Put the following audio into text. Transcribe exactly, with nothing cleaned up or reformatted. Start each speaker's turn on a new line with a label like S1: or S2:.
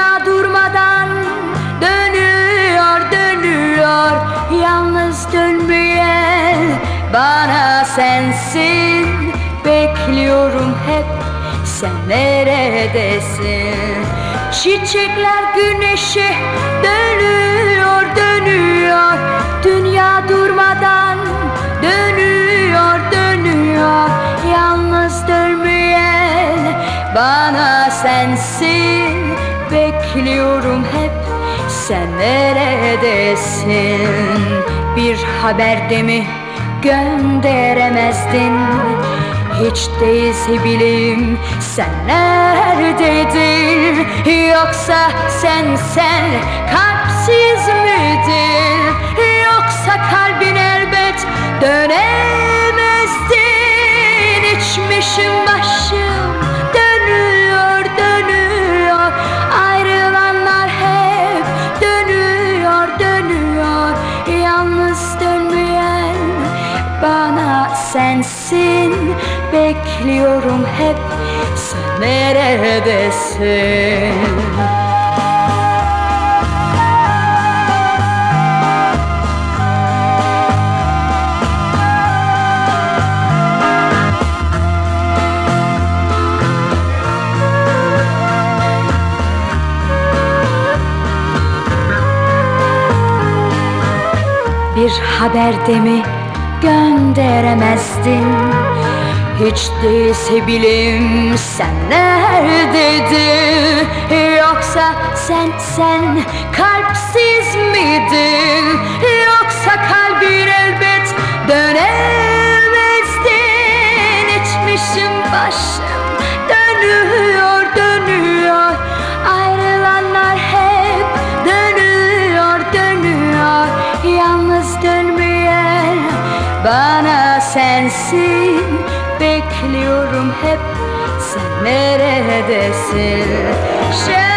S1: Dünya durmadan dönüyor, dönüyor. Yalnız dönmeyen bana sensin. Bekliyorum hep, sen neredesin? Çiçekler güneşe dönüyor, dönüyor. Dünya durmadan dönüyor, dönüyor. Yalnız dönmeyen bana sensin. Bekliyorum hep, sen neredesin? Bir haberde mi gönderemezdin? Hiç değilse bileyim sen neredeydin? Yoksa sen sen kalpsiz miydin? Yoksa kalbin elbet dönemezdin. İçmişim başım dönüyor, dönüyor. Ayrılanlar hep dönüyor, dönüyor. Yalnız dönmeyen bana sensin. Bekliyorum hep, sen neredesin? Bir haberde mi gönderemezdin? Hiç değilse bileyim sen neredeydin? Yoksa sen sen kalpsiz miydin? Yoksa kalbin elbet dönemezdin. İçmişim başım dönüyor, dönüyor. Ayrılanlar hep dönüyor, dönüyor. Yalnız dönmeyen bana sensin. Bekliyorum hep, sen neredesin?